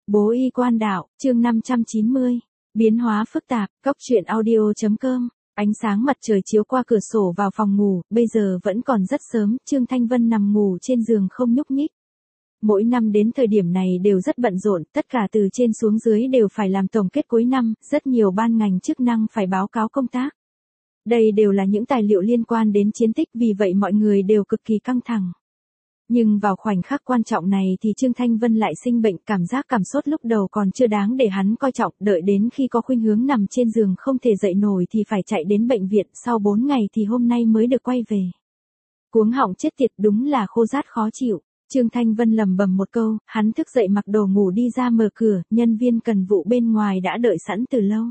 Bố y quan đạo, chương 590. Biến hóa phức tạp, Cóc truyện audio.com. Ánh sáng mặt trời chiếu qua cửa sổ vào phòng ngủ, bây giờ vẫn còn rất sớm, Trương Thanh Vân nằm ngủ trên giường không nhúc nhích. Mỗi năm đến thời điểm này đều rất bận rộn, tất cả từ trên xuống dưới đều phải làm tổng kết cuối năm, rất nhiều ban ngành chức năng phải báo cáo công tác. Đây đều là những tài liệu liên quan đến chiến tích, vì vậy mọi người đều cực kỳ căng thẳng. Nhưng vào khoảnh khắc quan trọng này thì Trương Thanh Vân lại sinh bệnh, cảm sốt lúc đầu còn chưa đáng để hắn coi trọng, đợi đến khi có khuynh hướng nằm trên giường không thể dậy nổi thì phải chạy đến bệnh viện, sau 4 ngày thì hôm nay mới được quay về. Cuống họng chết tiệt, đúng là khô rát khó chịu. Trương Thanh Vân lẩm bẩm một câu, hắn thức dậy mặc đồ ngủ đi ra mở cửa, nhân viên cần vụ bên ngoài đã đợi sẵn từ lâu.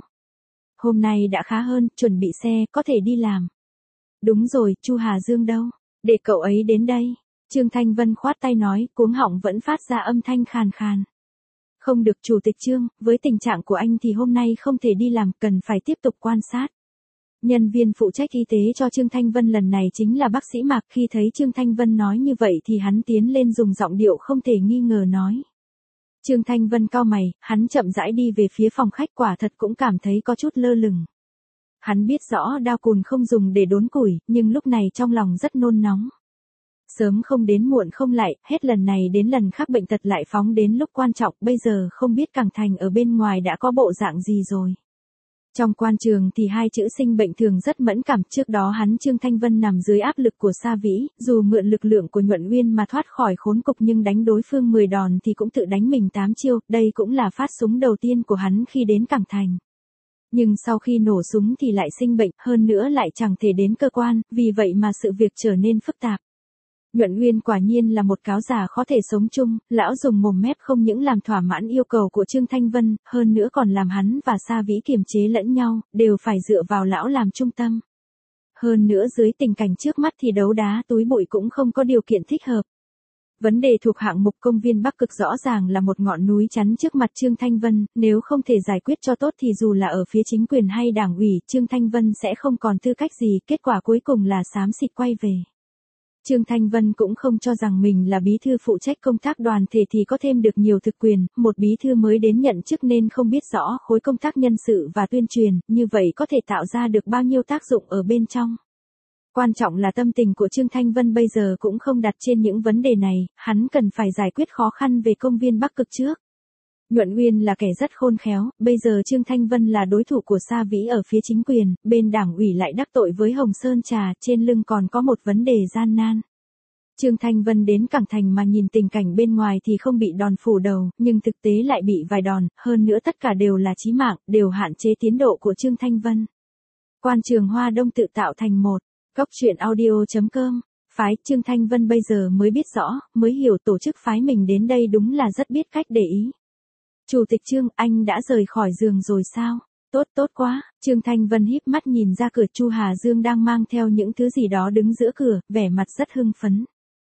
Hôm nay đã khá hơn, chuẩn bị xe, có thể đi làm. Đúng rồi, Chu Hà Dương đâu? Để cậu ấy đến đây. Trương Thanh Vân khoát tay nói, cuống họng vẫn phát ra âm thanh khàn khàn. Không được Chủ tịch Trương, với tình trạng của anh thì hôm nay không thể đi làm, cần phải tiếp tục quan sát. Nhân viên phụ trách y tế cho Trương Thanh Vân lần này chính là bác sĩ Mạc, khi thấy Trương Thanh Vân nói như vậy thì hắn tiến lên dùng giọng điệu không thể nghi ngờ nói. Trương Thanh Vân cau mày, hắn chậm rãi đi về phía phòng khách, quả thật cũng cảm thấy có chút lơ lửng. Hắn biết rõ đao cùn không dùng để đốn củi, nhưng lúc này trong lòng rất nôn nóng. Sớm không đến muộn không lại, hết lần này đến lần khác bệnh tật lại phóng đến lúc quan trọng, bây giờ không biết Cảng Thành ở bên ngoài đã có bộ dạng gì rồi. Trong quan trường thì hai chữ sinh bệnh thường rất mẫn cảm, trước đó hắn Trương Thanh Vân nằm dưới áp lực của Sa Vĩ, dù mượn lực lượng của Nhuận Uyên mà thoát khỏi khốn cục nhưng đánh đối phương 10 đòn thì cũng tự đánh mình 8 chiêu, đây cũng là phát súng đầu tiên của hắn khi đến Cảng Thành. Nhưng sau khi nổ súng thì lại sinh bệnh, hơn nữa lại chẳng thể đến cơ quan, vì vậy mà sự việc trở nên phức tạp. Nhuận Uyên quả nhiên là một cáo già khó thể sống chung, lão dùng mồm mép không những làm thỏa mãn yêu cầu của Trương Thanh Vân, hơn nữa còn làm hắn và Sa Vĩ kiềm chế lẫn nhau, đều phải dựa vào lão làm trung tâm. Hơn nữa dưới tình cảnh trước mắt thì đấu đá túi bụi cũng không có điều kiện thích hợp. Vấn đề thuộc hạng mục công viên Bắc Cực rõ ràng là một ngọn núi chắn trước mặt Trương Thanh Vân, nếu không thể giải quyết cho tốt thì dù là ở phía chính quyền hay đảng ủy, Trương Thanh Vân sẽ không còn tư cách gì, kết quả cuối cùng là xám xịt quay về. Trương Thanh Vân cũng không cho rằng mình là bí thư phụ trách công tác đoàn thể thì có thêm được nhiều thực quyền, một bí thư mới đến nhận chức nên không biết rõ khối công tác nhân sự và tuyên truyền, như vậy có thể tạo ra được bao nhiêu tác dụng ở bên trong. Quan trọng là tâm tình của Trương Thanh Vân bây giờ cũng không đặt trên những vấn đề này, hắn cần phải giải quyết khó khăn về công viên Bắc Cực trước. Nhuận Uyên là kẻ rất khôn khéo, bây giờ Trương Thanh Vân là đối thủ của Sa Vĩ ở phía chính quyền, bên đảng ủy lại đắc tội với Hồng Sơn Trà, trên lưng còn có một vấn đề gian nan. Trương Thanh Vân đến Cảng Thành mà nhìn tình cảnh bên ngoài thì không bị đòn phủ đầu, nhưng thực tế lại bị vài đòn, hơn nữa tất cả đều là chí mạng, đều hạn chế tiến độ của Trương Thanh Vân. Quan trường Hoa Đông tự tạo thành một, Cóc truyện audio.com. Phái Trương Thanh Vân bây giờ mới biết rõ, mới hiểu tổ chức phái mình đến đây đúng là rất biết cách để ý. Chủ tịch Trương, anh đã rời khỏi giường rồi sao? Tốt quá. Trương Thanh Vân híp mắt nhìn ra cửa, Chu Hà Dương đang mang theo những thứ gì đó đứng giữa cửa, vẻ mặt rất hưng phấn.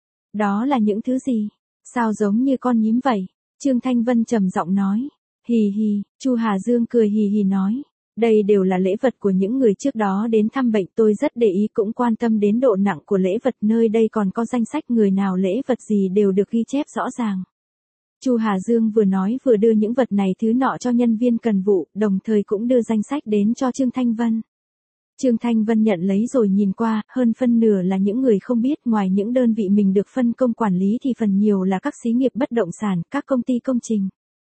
Đó là những thứ gì? Sao giống như con nhím vậy? Trương Thanh Vân trầm giọng nói. Hì hì, Chu Hà Dương cười hì hì nói. Đây đều là lễ vật của những người trước đó đến thăm bệnh, tôi rất để ý cũng quan tâm đến độ nặng của lễ vật, nơi đây còn có danh sách người nào lễ vật gì đều được ghi chép rõ ràng. Chu Hà Dương vừa nói vừa đưa những vật này thứ nọ cho nhân viên cần vụ, đồng thời cũng đưa danh sách đến cho Trương Thanh Vân. Trương Thanh Vân nhận lấy rồi nhìn qua, hơn phân nửa là những người không biết, ngoài những đơn vị mình được phân công quản lý thì phần nhiều là các xí nghiệp bất động sản, các công ty công trình.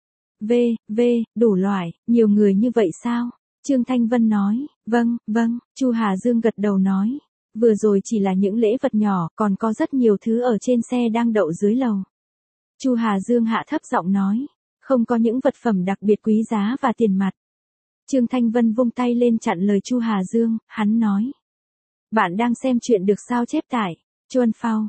Đủ loại, nhiều người như vậy sao? Trương Thanh Vân nói, vâng, Chu Hà Dương gật đầu nói. Vừa rồi chỉ là những lễ vật nhỏ, còn có rất nhiều thứ ở trên xe đang đậu dưới lầu. Chu Hà Dương hạ thấp giọng nói, không có những vật phẩm đặc biệt quý giá và tiền mặt. Trương Thanh Vân vung tay lên chặn lời Chu Hà Dương, hắn nói. Bạn đang xem chuyện được sao chép tải, Chuan Phao,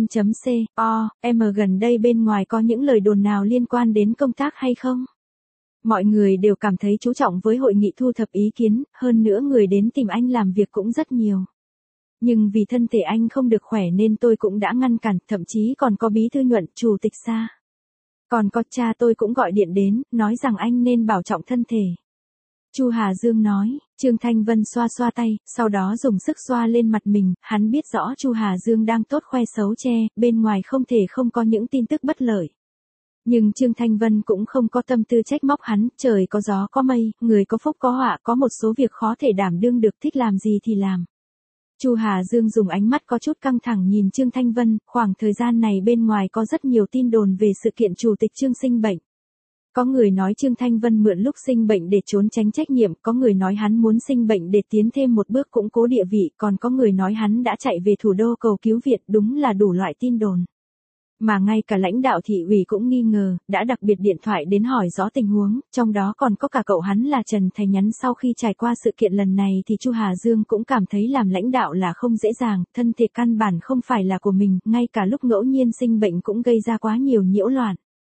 vn.com, gần đây bên ngoài có những lời đồn nào liên quan đến công tác hay không? Mọi người đều cảm thấy chú trọng với hội nghị thu thập ý kiến, hơn nữa người đến tìm anh làm việc cũng rất nhiều. Nhưng vì thân thể anh không được khỏe nên tôi cũng đã ngăn cản, thậm chí còn có bí thư Nhuận, chủ tịch Sa. Còn có cha tôi cũng gọi điện đến, nói rằng anh nên bảo trọng thân thể. Chu Hà Dương nói. Trương Thanh Vân xoa xoa tay, sau đó dùng sức xoa lên mặt mình, hắn biết rõ Chu Hà Dương đang tốt khoe xấu che, bên ngoài không thể không có những tin tức bất lợi. Nhưng Trương Thanh Vân cũng không có tâm tư trách móc hắn, trời có gió có mây, người có phúc có họa, có một số việc khó thể đảm đương được, thích làm gì thì làm. Chu Hà Dương dùng ánh mắt có chút căng thẳng nhìn Trương Thanh Vân, khoảng thời gian này bên ngoài có rất nhiều tin đồn về sự kiện chủ tịch Trương sinh bệnh. Có người nói Trương Thanh Vân mượn lúc sinh bệnh để trốn tránh trách nhiệm, có người nói hắn muốn sinh bệnh để tiến thêm một bước củng cố địa vị, còn có người nói hắn đã chạy về thủ đô cầu cứu Việt, đúng là đủ loại tin đồn. Mà ngay cả lãnh đạo thị ủy cũng nghi ngờ, đã đặc biệt điện thoại đến hỏi rõ tình huống, trong đó còn có cả cậu hắn là Trần Thành nhắn sau khi trải qua sự kiện lần này thì Chu Hà Dương cũng cảm thấy làm lãnh đạo là không dễ dàng, thân thể căn bản không phải là của mình, ngay cả lúc ngẫu nhiên sinh bệnh cũng gây ra quá nhiều nhiễu loạn.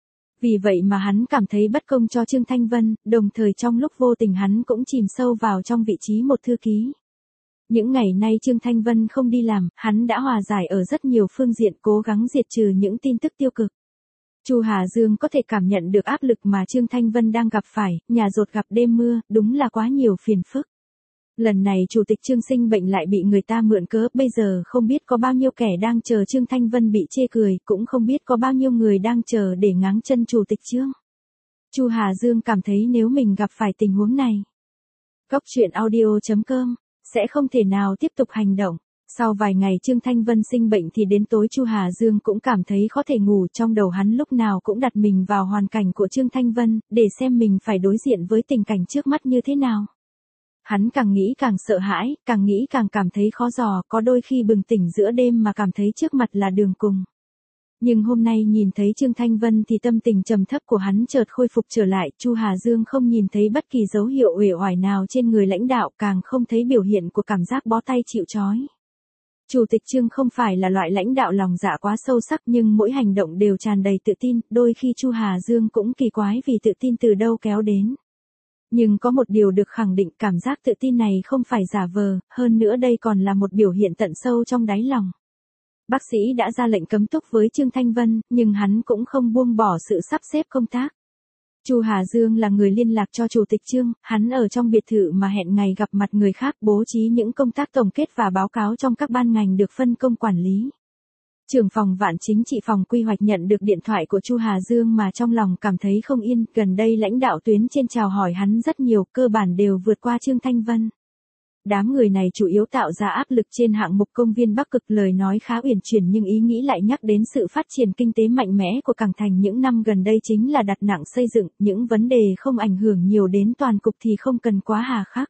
Vì vậy mà hắn cảm thấy bất công cho Trương Thanh Vân, đồng thời trong lúc vô tình hắn cũng chìm sâu vào trong vị trí một thư ký. Những ngày nay Trương Thanh Vân không đi làm, hắn đã hòa giải ở rất nhiều phương diện, cố gắng diệt trừ những tin tức tiêu cực. Chu Hà Dương có thể cảm nhận được áp lực mà Trương Thanh Vân đang gặp phải, nhà dột gặp đêm mưa, đúng là quá nhiều phiền phức. Lần này chủ tịch Trương sinh bệnh lại bị người ta mượn cớ, bây giờ không biết có bao nhiêu kẻ đang chờ Trương Thanh Vân bị chê cười, cũng không biết có bao nhiêu người đang chờ để ngáng chân chủ tịch Trương. Chu Hà Dương cảm thấy nếu mình gặp phải tình huống này, Cóc truyện audio.com sẽ không thể nào tiếp tục hành động. Sau vài ngày Trương Thanh Vân sinh bệnh thì đến tối Chu Hà Dương cũng cảm thấy khó thể ngủ, trong đầu hắn lúc nào cũng đặt mình vào hoàn cảnh của Trương Thanh Vân, để xem mình phải đối diện với tình cảnh trước mắt như thế nào. Hắn càng nghĩ càng sợ hãi, càng nghĩ càng cảm thấy khó dò, có đôi khi bừng tỉnh giữa đêm mà cảm thấy trước mặt là đường cùng. Nhưng hôm nay nhìn thấy Trương Thanh Vân thì tâm tình trầm thấp của hắn chợt khôi phục trở lại, Chu Hà Dương không nhìn thấy bất kỳ dấu hiệu uể oải nào trên người lãnh đạo, càng không thấy biểu hiện của cảm giác bó tay chịu trói. Chủ tịch Trương không phải là loại lãnh đạo lòng dạ quá sâu sắc, nhưng mỗi hành động đều tràn đầy tự tin, đôi khi Chu Hà Dương cũng kỳ quái vì tự tin từ đâu kéo đến. Nhưng có một điều được khẳng định, cảm giác tự tin này không phải giả vờ, hơn nữa đây còn là một biểu hiện tận sâu trong đáy lòng. Bác sĩ đã ra lệnh cấm túc với Trương Thanh Vân, nhưng hắn cũng không buông bỏ sự sắp xếp công tác. Chu Hà Dương là người liên lạc cho chủ tịch Trương, hắn ở trong biệt thự mà hẹn ngày gặp mặt người khác, bố trí những công tác tổng kết và báo cáo trong các ban ngành được phân công quản lý. Trưởng phòng Vạn Chính trị phòng quy hoạch nhận được điện thoại của Chu Hà Dương mà trong lòng cảm thấy không yên, gần đây lãnh đạo tuyến trên chào hỏi hắn rất nhiều, cơ bản đều vượt qua Trương Thanh Vân. Đám người này chủ yếu tạo ra áp lực trên hạng mục công viên Bắc Cực, lời nói khá uyển chuyển nhưng ý nghĩ lại nhắc đến sự phát triển kinh tế mạnh mẽ của Cảng Thành những năm gần đây chính là đặt nặng xây dựng, những vấn đề không ảnh hưởng nhiều đến toàn cục thì không cần quá hà khắc.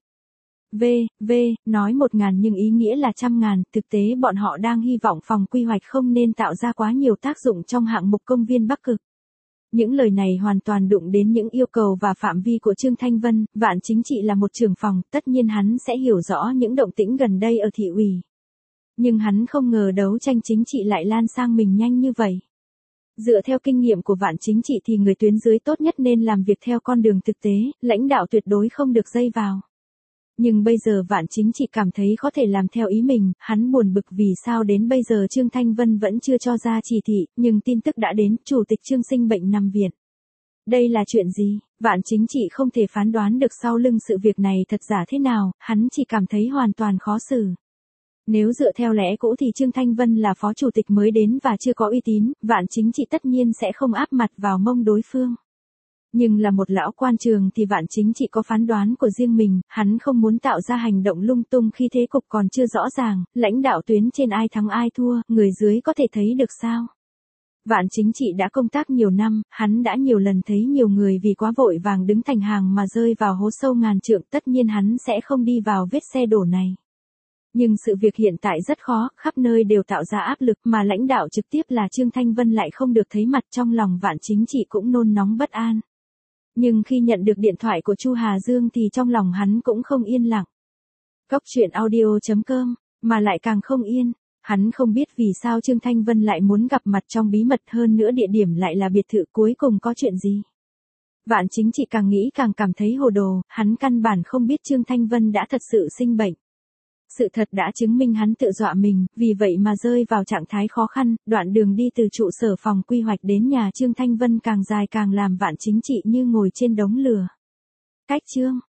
Nói 1.000 nhưng ý nghĩa là 100.000, thực tế bọn họ đang hy vọng phòng quy hoạch không nên tạo ra quá nhiều tác dụng trong hạng mục công viên Bắc Cực. Những lời này hoàn toàn đụng đến những yêu cầu và phạm vi của Trương Thanh Vân, Vạn Chính trị là một trưởng phòng, tất nhiên hắn sẽ hiểu rõ những động tĩnh gần đây ở thị ủy. Nhưng hắn không ngờ đấu tranh chính trị lại lan sang mình nhanh như vậy. Dựa theo kinh nghiệm của Vạn Chính trị thì người tuyến dưới tốt nhất nên làm việc theo con đường thực tế, lãnh đạo tuyệt đối không được dây vào. Nhưng bây giờ Vạn Chính trị cảm thấy có thể làm theo ý mình, hắn buồn bực vì sao đến bây giờ Trương Thanh Vân vẫn chưa cho ra chỉ thị, nhưng tin tức đã đến, chủ tịch Trương sinh bệnh nằm viện. Đây là chuyện gì? Vạn Chính trị không thể phán đoán được sau lưng sự việc này thật giả thế nào, hắn chỉ cảm thấy hoàn toàn khó xử. Nếu dựa theo lẽ cũ thì Trương Thanh Vân là phó chủ tịch mới đến và chưa có uy tín, Vạn Chính trị tất nhiên sẽ không áp mặt vào mông đối phương. Nhưng là một lão quan trường thì Vạn Chính trị có phán đoán của riêng mình, hắn không muốn tạo ra hành động lung tung khi thế cục còn chưa rõ ràng, lãnh đạo tuyến trên ai thắng ai thua, người dưới có thể thấy được sao. Vạn Chính trị đã công tác nhiều năm, hắn đã nhiều lần thấy nhiều người vì quá vội vàng đứng thành hàng mà rơi vào hố sâu ngàn trượng, tất nhiên hắn sẽ không đi vào vết xe đổ này. Nhưng sự việc hiện tại rất khó, khắp nơi đều tạo ra áp lực mà lãnh đạo trực tiếp là Trương Thanh Vân lại không được thấy mặt, trong lòng Vạn Chính trị cũng nôn nóng bất an. Nhưng khi nhận được điện thoại của Chu Hà Dương thì trong lòng hắn cũng không yên lặng. Cóc truyện audio.com, mà lại càng không yên. Hắn không biết vì sao Trương Thanh Vân lại muốn gặp mặt trong bí mật, hơn nữa địa điểm lại là biệt thự, cuối cùng có chuyện gì. Vạn Chính trị càng nghĩ càng cảm thấy hồ đồ, hắn căn bản không biết Trương Thanh Vân đã thật sự sinh bệnh. Sự thật đã chứng minh hắn tự dọa mình, vì vậy mà rơi vào trạng thái khó khăn, đoạn đường đi từ trụ sở phòng quy hoạch đến nhà Trương Thanh Vân càng dài càng làm Vạn Chính trị như ngồi trên đống lửa. Cách Trương